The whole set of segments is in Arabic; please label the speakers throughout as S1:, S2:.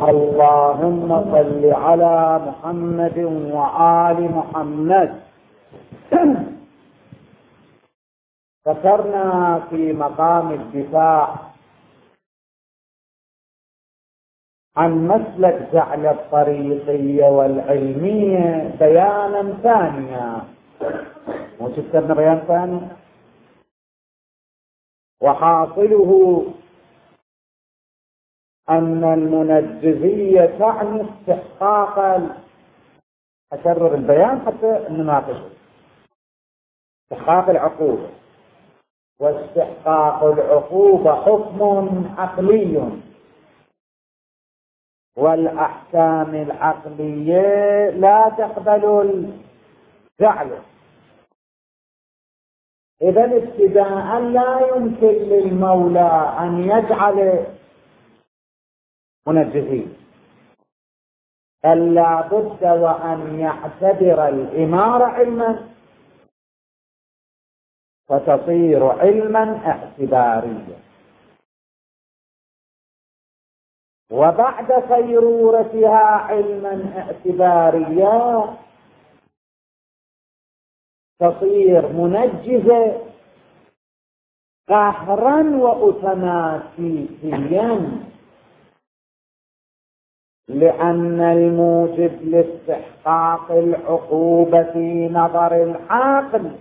S1: اللهم صل على محمد وآل محمد. ذكرنا في مقام الدفاع عن مسلك جعل الطريقية والعلمية بيانا ثانيا، وذكرنا بيان ثاني، وحاصله أن المنجزية تعني استحقاق، أكرر البيان حتى نناقشه، استحقاق العقوبة، واستحقاق العقوبة حكم عقلي، والأحكام العقلية لا تقبل الجعل. إذا ابتداء لا يمكن للمولى أن يجعل منجزين، بل لا بد وأن يعتبر الإمارة علما فتصير علما اعتباريا، وبعد صيرورتها علما اعتباريا تصير منجزة قهرا وأوتوماتيكيا، لأن الموجب لاستحقاق العقوبة في نظر العاقل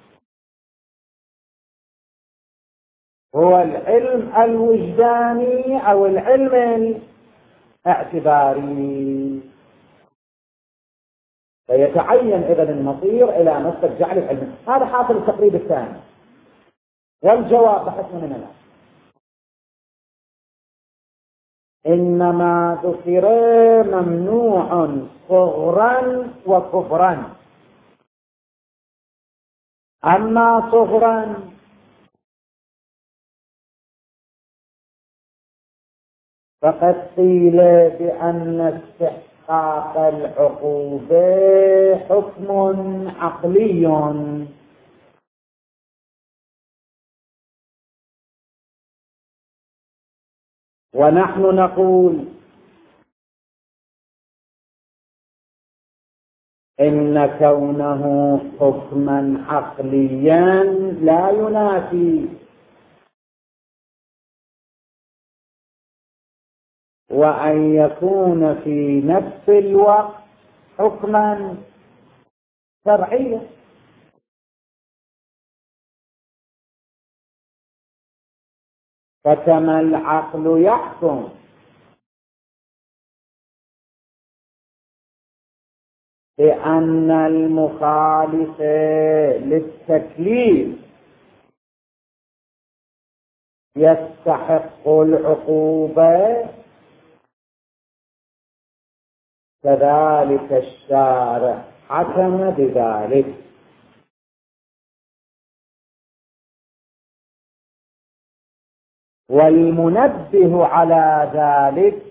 S1: هو العلم الوجداني أو العلم الاعتباري، فيتعين إذن المصير إلى مسلك جعل العلم. هذا حاصل التقريب الثاني، والجواب بحثنا من هنا. إنما ذكر ممنوع صغرا وكبرا، أما صغرا فقد قيل بأن استحقاق العقوبة حكم عقلي، ونحن نقول إن كونه حكما عقليا لا ينافي وأن يكون في نفس الوقت حكما شرعيا. فكما العقل يحكم بأن المخالف للتكليف يستحق العقوبة، كذلك الشارع حكم بذلك. والمنبه على ذلك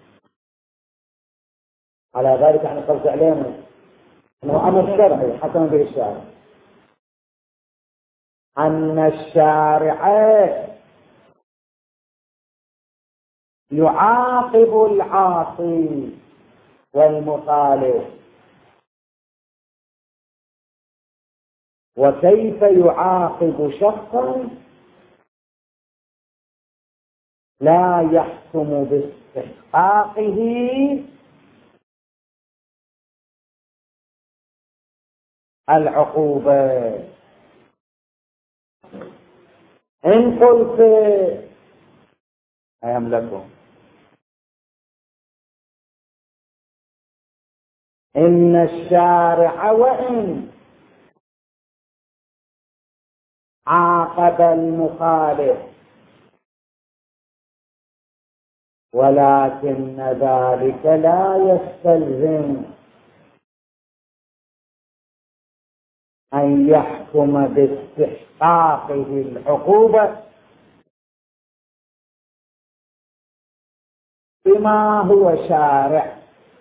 S1: يعني قصد علينا أنه أمر شرعي حكم به الشارع، أن الشارع يعاقب العاصي والمخالف. وكيف يعاقب شخصا لا يحكم باستحقاقه العقوبة؟ إن قلت أيملكم إن الشارع وإن عاقب المخالف ولكن ذلك لا يستلزم أن يحكم باستحقاقه العقوبة بما هو شارع،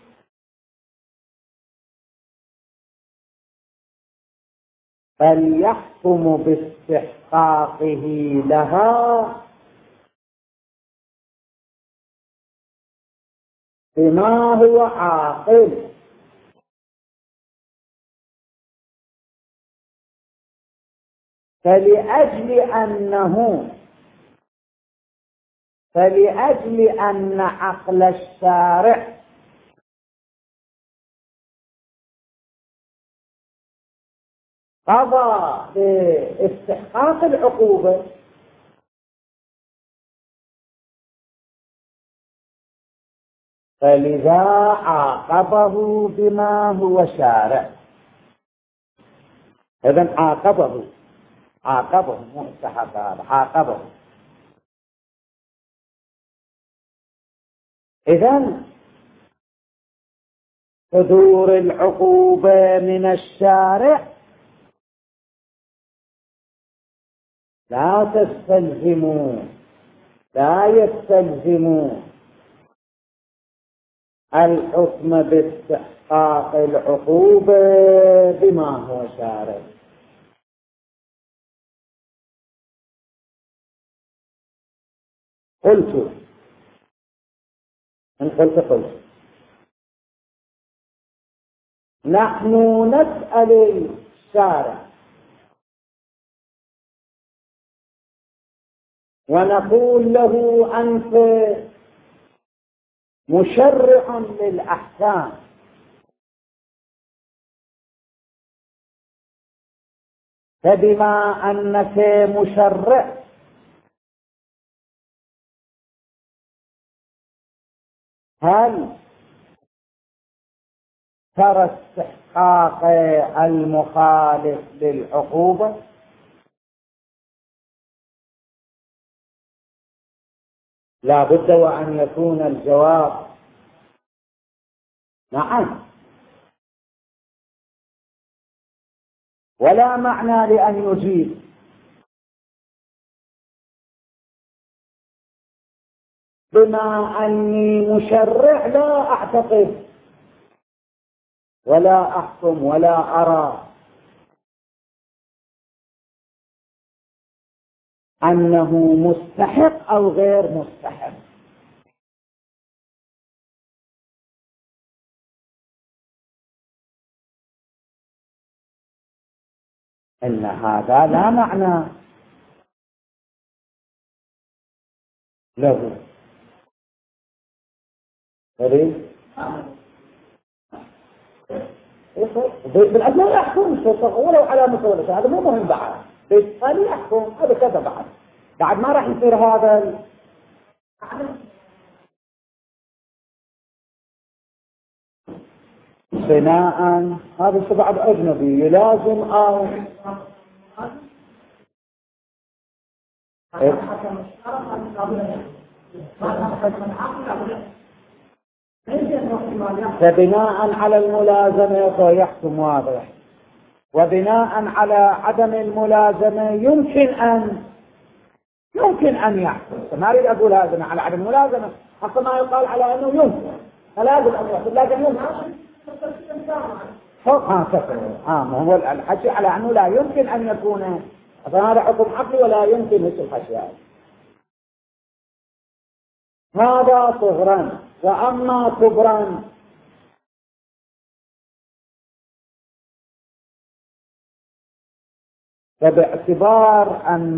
S1: بل يحكم باستحقاقه لها بما هو عاقل. فلأجل أن عقل الشارع قضى باستحقاق العقوبة، فلذا عاقبه بما هو شارع. إذن عاقبه مو استحق، هذا عاقبه. إذن صدور العقوبة من الشارع لا يستلزم الحكم باستحقاق العقوبة بما هو شارع. قلت نحن نسأل الشارع ونقول له أنت مشرع للأحكام، فبما أنك مشرع هل ترى استحقاق المخالف للعقوبة؟ لا بد وأن يكون الجواب نعم، ولا معنى لأن يجيب بما أني مشرع لا أعتقد ولا أحكم ولا أرى أنه مستحق أو غير مستحق. إن هذا لا معنى له. بالأدنى يحكم ولو على مستوى، هذا مو مهم بعد، بالتالي يحكم هذا كذا بعد ما راح يصير هذا بناء. هذا بعد أجنبي يلازم أو فبناء على الملازمة يحكم واضح، وبناء على عدم الملازمة يمكن أن يحكم. ما أريد أقول هذا على عدم الملازمة، حتى ما يقال على أنه يمكن، فلازم أن يحكم، لكن يمكن هو الحكي على أنه لا يمكن أن يكون، فهذا حكم عقلي ولا يمكن مثل الحكي هذا صغرا. وأما كبرا فباعتبار أن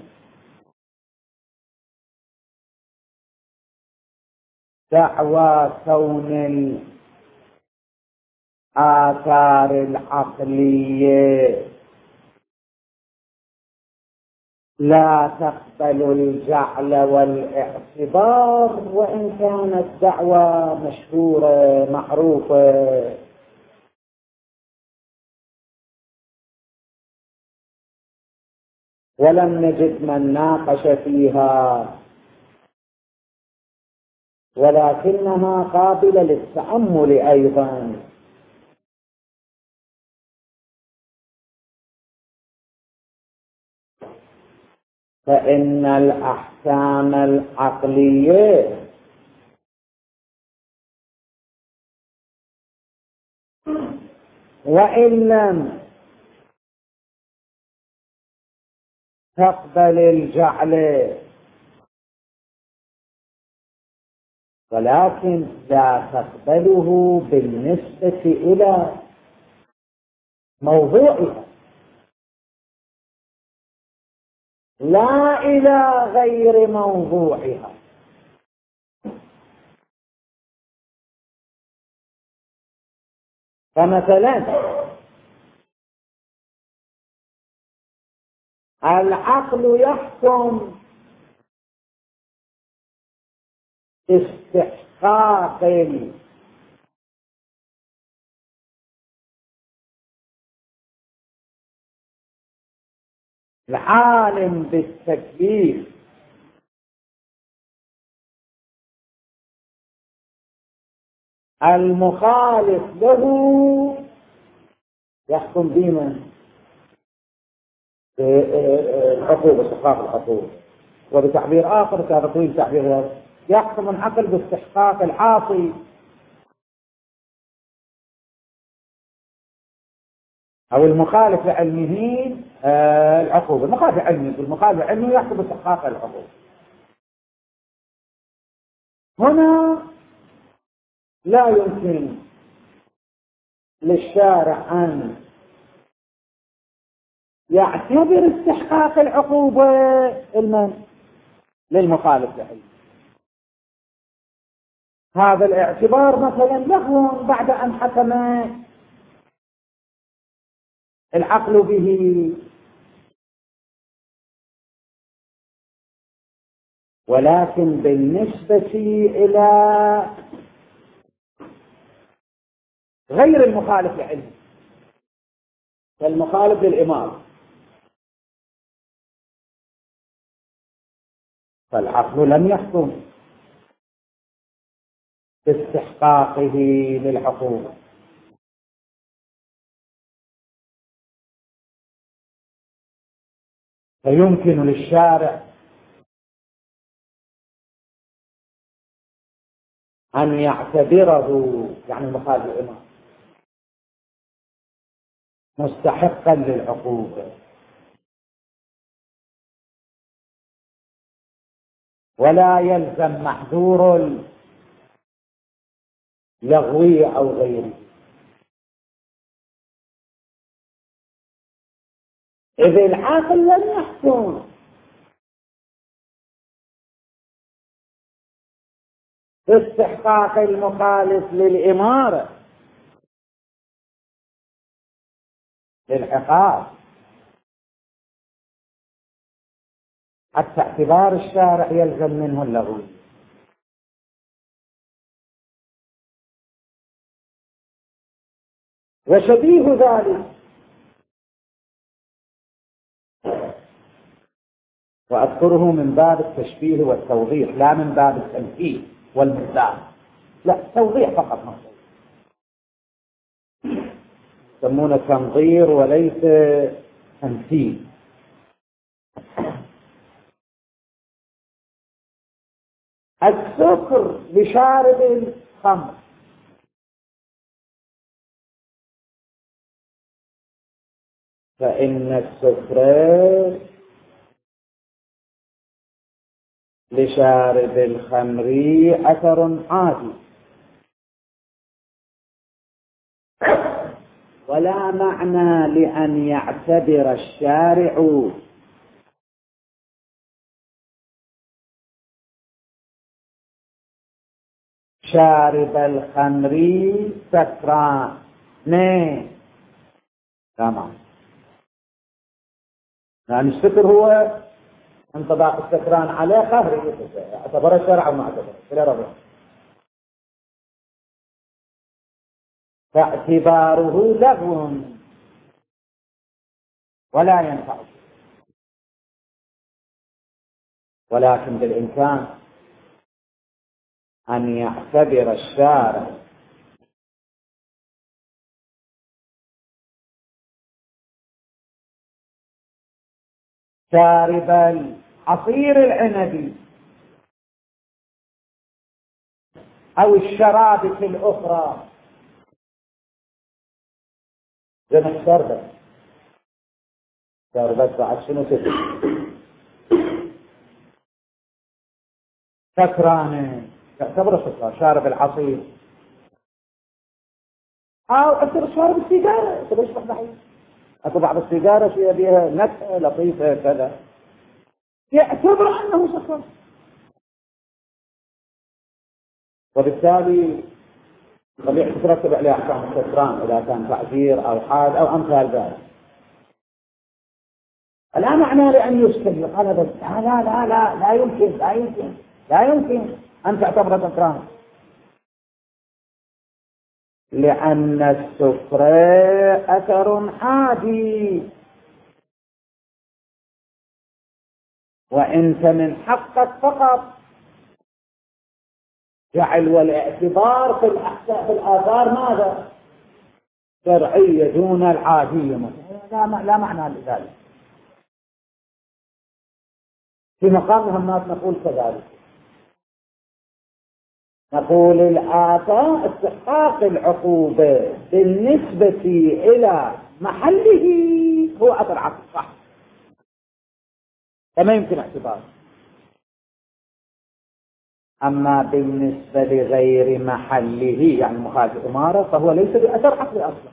S1: دعوى كون الآثار العقلية لا تقبل الجعل والاعتبار، وإن كانت دعوى مشهورة معروفة، ولم نجد من ناقش فيها، ولكنها قابلة للتأمل أيضا. فإن الأحكام العقلية وإن لم تقبل الجعل ولكن لا تقبله بالنسبة إلى موضوعها، لا إلى غير موضوعها. فمثلا العقل يحكم استحقاق العالم بالتكليف المخالف له، يحكم بما العقوبة، استحقاق العقوبة. وبتعبير آخر كان طويل تعبير، يحكم العقل باستحقاق العاصي أو المخالف لعلمه العقوبة. المخالف لعلمه، المخالف لعلمه يحكم باستحقاق العقوبة. هنا لا يمكن للشارع أن يعتبر استحقاق العقوبة للمخالف لعلمه. هذا الاعتبار مثلا له بعد أن حكم العقل به، ولكن بالنسبة إلى غير المخالف لعلمه، فالمخالف للإمام، فالعقل لم يحكم باستحقاقه للعقوبة. فيمكن للشارع أن يعتبره، يعني المخالف للإمام، مستحقا للعقوبة، ولا يلزم محذور لغوي أو غيره. إذا العاقل لم يحكم باستحقاق المخالف للإمارة للعقاب، حتى اعتبار الشارع يلزم منه اللغو. وشبيه ذلك، وأذكره من باب التشبيه والتوضيح لا من باب التمثيل والمثال، لا، توضيح فقط، يسمونه تنظير وليس تمثيل. السكر لشارب الخمر، فإن السكر لشارب الخمر أثر عادي، ولا معنى لأن يعتبر الشارع شارب الخمر سكران. تمام، يعني السكر هو انطباق السكران عليه خهري، اعتبر الشرع وما اعتبر إلى ربه، فاعتباره لغو ولا ينفع. ولكن بالإمكان أن يعتبر الشارع شارب العصير العنبي أو الشرابة الأخرى زي ما الشربت بعد شنو سكرانة، يعتبر سكر. شارب العصير أو عصير شارب السيجارة يصبح ضعيف. أكو بعض السيجارة شيء بها نكهة لطيفة كذا يعتبر أنه سكر، وبالتالي طبيعي تترتب عليه أحكام السكران إذا كان تعذير أو حاد أو أمثال ذلك. لا معنى لأن يسكر قال لا لا لا لا لا يمكن لا يمكن لا يمكن أن تعتبر سكران، لأن السكر أثر عادي، وأنت من حقك فقط جعل والاعتبار في الآثار ماذا؟ شرعية دون العادية مثلا. لا معنى لذلك. في مقام الناس نقول كذلك، نقول الآثار استحقاق العقوبة بالنسبة إلى محله هو أثر عقل صح، فما يمكن اعتباره. أما بالنسبة لغير محله يعني مخالف الإمارة فهو ليس بأثر عقلي أصلا.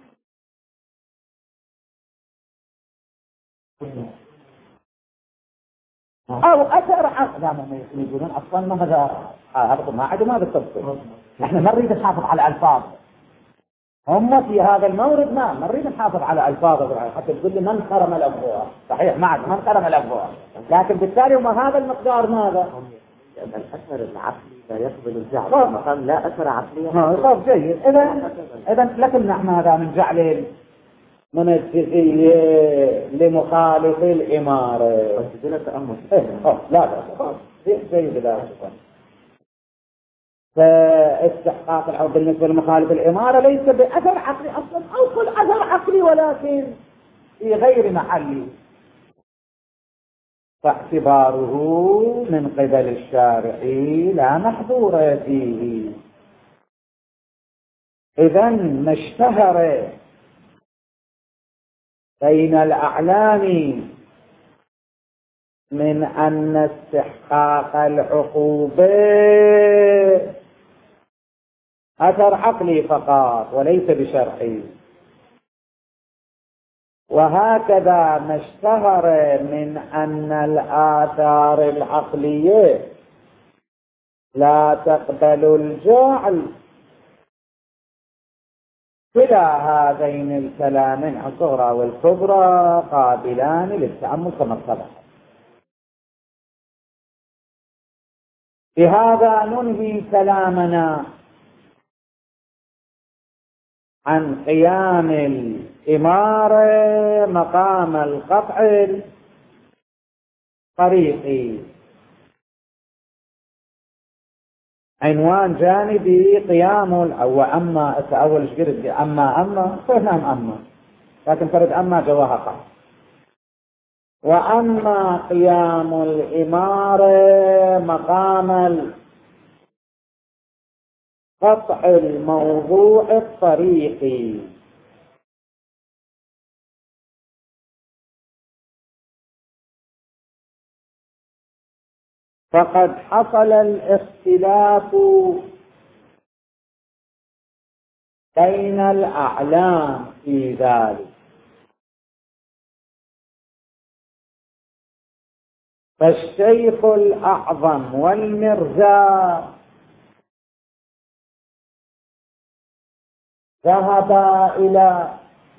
S1: أو أثر عقلي لا ما يقولون أصلا ما هذا ما عندهم هذا التفصيل. نحن ما نريد نحافظ على الألفاظ، هم في هذا المورد ما نريد نحافظ على الألفاظ حتى تقول لي من كرم الأبواب صحيح ما عاد من كرم الأبواب، لكن بالتالي وما هذا المقدار ماذا؟
S2: لأن الأثر العقلي لا يقبل الجعل مقام لا أثر عقلي.
S1: طب جيد. إذا لكن نحن هذا من جعل منزهية لمخالف الإمارة.
S2: بس تأمل.
S1: لا جيد ذلك. فاستحقاق الحكم بالنسبة لمخالف الإمارة ليس بأثر عقلي أصلا أو كل أثر عقلي ولكن في غير محله، فاعتباره من قبل الشارع لا محظور فيه. إذا ما اشتهر بين الأعلام من أن استحقاق العقوبة أثر عقلي فقط وليس بشرعي، وهكذا ما اشتهر من أن الآثار العقلية لا تقبل الجعل، كلا هذين الكلامين الصغرى والكبرى قابلان للتأمل كما سبق. بهذا ننهي كلامنا عن قيام الإمارة مقام القطع الطريقي. عنوان جانبي قيام أو أما أول شقرد أما فهم لكن فرد أما جواها قطع. وأما قيام الإمارة مقام قطع الموضوع الطريقي. فقد حصل الاختلاف بين الأعلام في ذلك، فالشيخ الأعظم والمرزا ذهبا إلى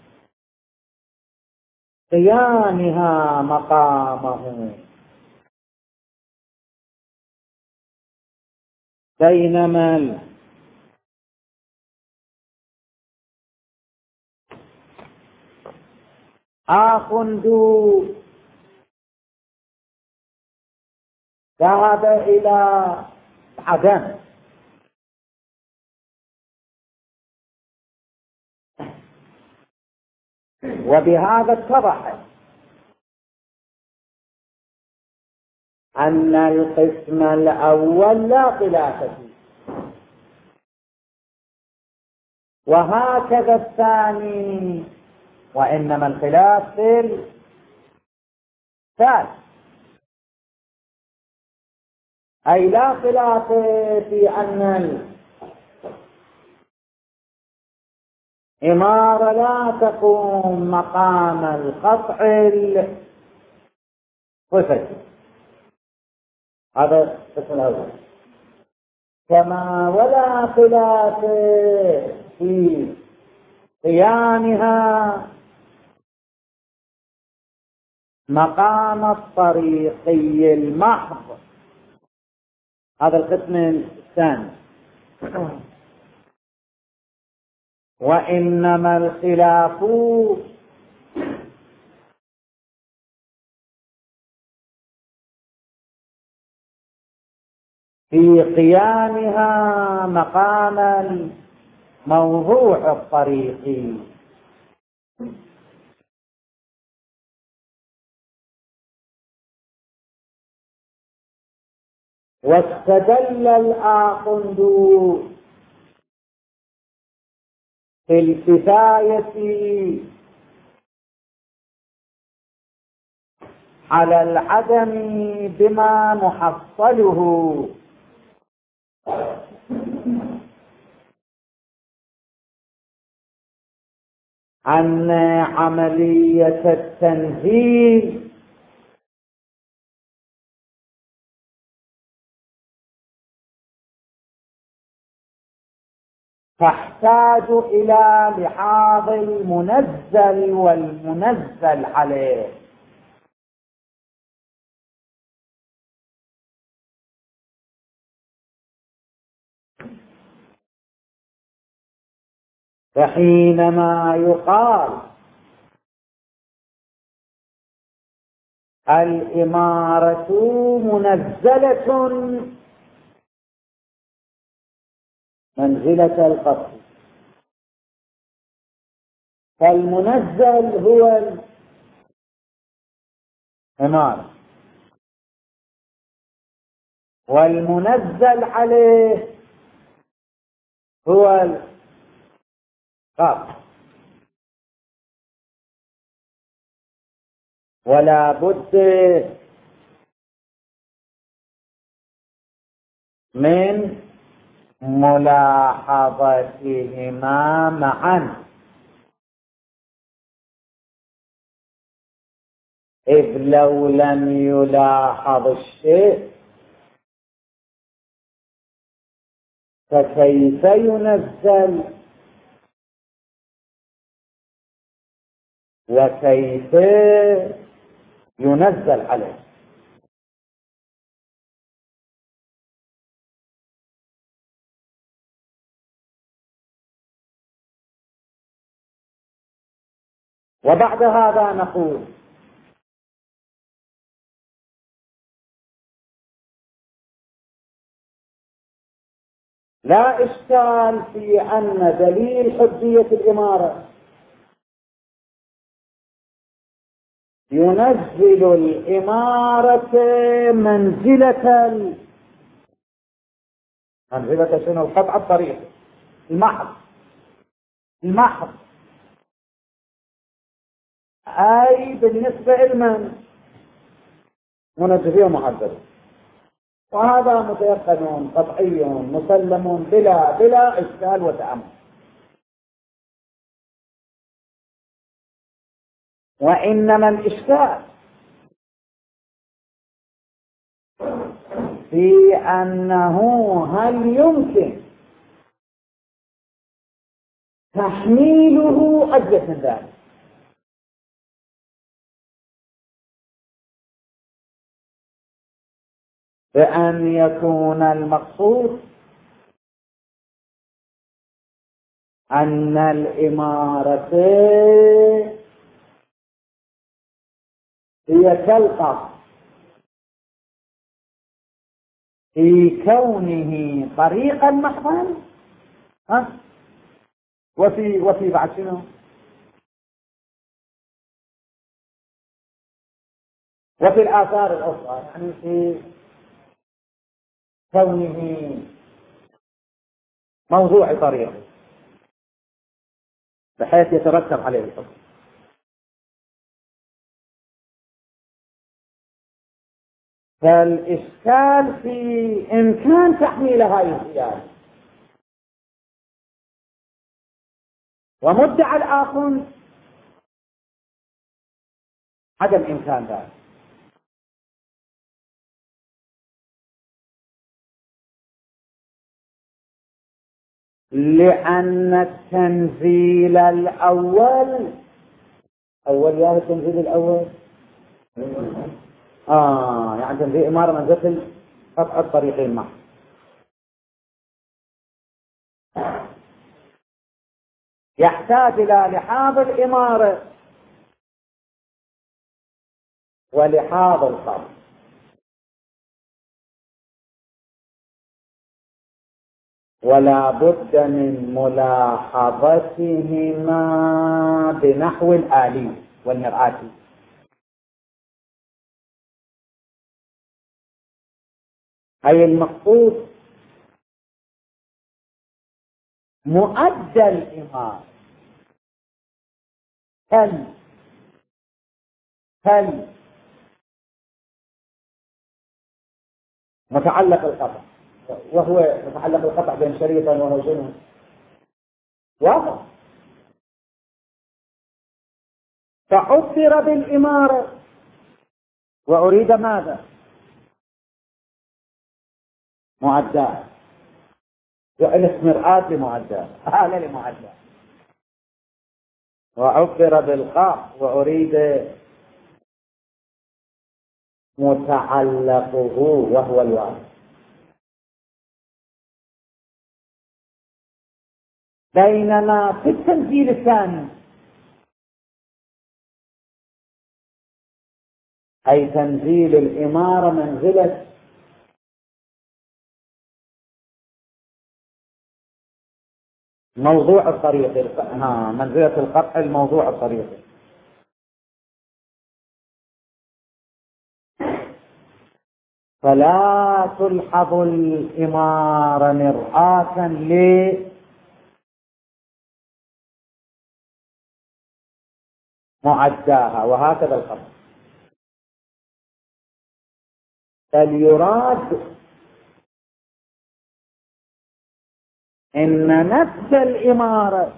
S1: قيامها مقامه، بينما آخوندو ذهب إلى عدن، وبهذا اتضح أن القسم الأول لا خلاف فيه، وهكذا الثاني، وإنما الخلاف في الثالث. أي لا خلاف في أن الإمارة لا تقوم مقام القطع الصفة. هذا القسم الأول. كما ولا خلاف في قيامها مقام الطريقي المحض. هذا القسم الثاني. وإنما الخلاف في قيامها مقام الموضوع الطريقي. واستدل الآخند في الكفاية على العدم بما محصله أن عملية التنزيل تحتاج إلى لحاظ المنزل والمنزل عليه. فحينما يقال الإمارة منزلة منزلة القصر، فالمنزل هو الإمارة، والمنزل عليه هو القصر. ولا بد من ملاحظتهما معا، إذ لو لم يلاحظ الشيء فكيف ينزل وكيف ينزل عليه. وبعد هذا نقول لا إشكال في أن دليل حجية الإمارة ينزل الإمارة منزلة شنو؟ قطع الطريق المحض أي بالنسبة لمن منزهين ومحذرين، وهذا متيقن قطعي مسلم بلا إشكال وتأمل. وإنما الإشكال في أنه هل يمكن تحميله أجل من ذلك، بأن يكون المقصود أن الإمارة هي كالقصر في كونه طريقا محضا، وفي بعد شنو؟ وفي الآثار الأخرى، يعني في كونه موضوع طريق بحيث يترتب عليه الحكم. فالإشكال في إمكان تحميل هذه الزيادة، ومدعى الآخر عدم إمكان ذلك، لأن التنزيل الأول يا التنزيل الأول يعني تنزيل إمارة منزل قطع الطريقين معه، يحتاج إلى لحاظ الإمارة ولحاظ القبض، ولا بد من ملاحظتهما بنحو الآلي والمرآة. أي المقصود مؤدى الإمارة هل متعلق القطع، وهو متعلق القطع بين شريطا وهو شنو واضح، فعبر بالإمارة وأريد ماذا؟ معدات، جعلت مرآة لمعدات، هذا لمعدات، وعبر بالقاف وأريد متعلقه وهو الواحد. بينما في التنزيل الثاني أي تنزيل الإمارة منزلة موضوع الطريق، منزلة القطع الموضوع الطريق، فلا تلحظ الإمارة مرآة لمعداها، وهكذا القطع، بل يراد إن نفس الإمارة،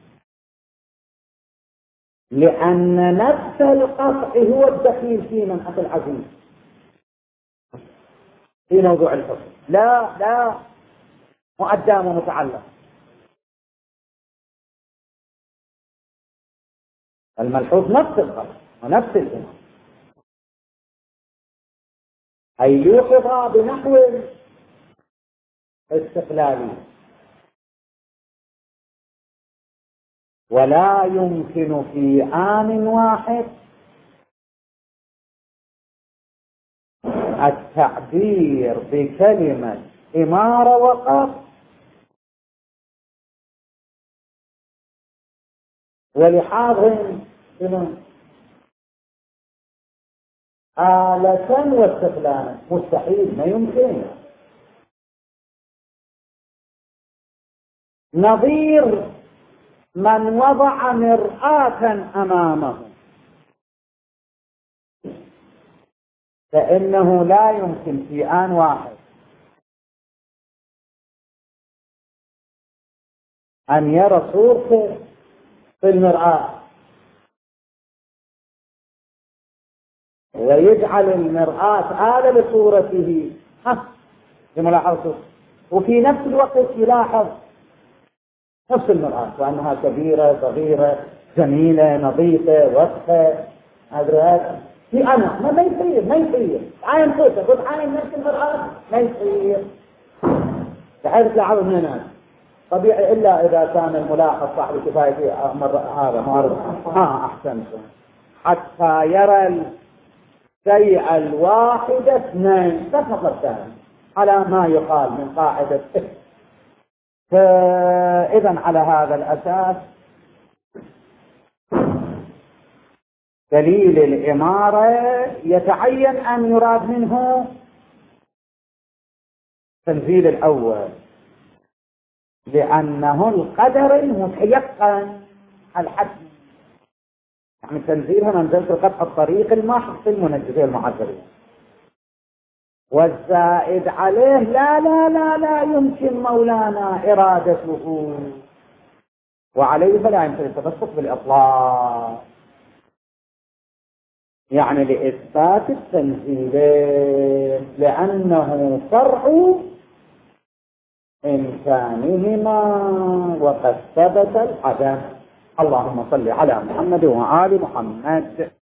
S1: لأن نفس القطع هو الدخيل في منحة العزيز في موضوع الحكم، لا مؤدام ومتعلق. الملحوظ نفس القطع ونفس الإمارة، أي يوقظ بنحو استقلالي، ولا يمكن في آن واحد التعبير بكلمة إمارة وقف ولحاظ آلة واستقلالا، مستحيل، ما يمكن. نظير من وضع مرآة أمامه، فإنه لا يمكن في آن واحد أن يرى صورته في المرآة ويجعل المرآة آلة لصورته لملاحظته، وفي نفس الوقت يلاحظ نفس المرآة وأنها كبيرة صغيرة جميلة نظيفة وسخة، هذا في أنا ما يصير عين صوته خذ عين نفس المرآة، ما يصير بحيث تعرض من الناس طبيعي، إلا إذا كان الملاحظ صاحب الكفاية هذا معرض أحسن، حتى يرى الشيء الواحد اثنين فقط الثاني، على ما يقال من قاعدة. فإذا على هذا الأساس دليل الإمارة يتعين أن يراد منه تنزيل الأول، لأنه القدر المتيقن الحتمي، يعني تنزيلها منزلة قطع الطريق المحض في المنجزين المعذرين. والزائد عليه لا يمكن مولانا إرادته، وعليه فلا يمكن التبسط بالإطلاق، يعني لإثبات التنزيل، لأنه فرع إمكانهما وقد ثبت العدم. اللهم صل على محمد وآل محمد.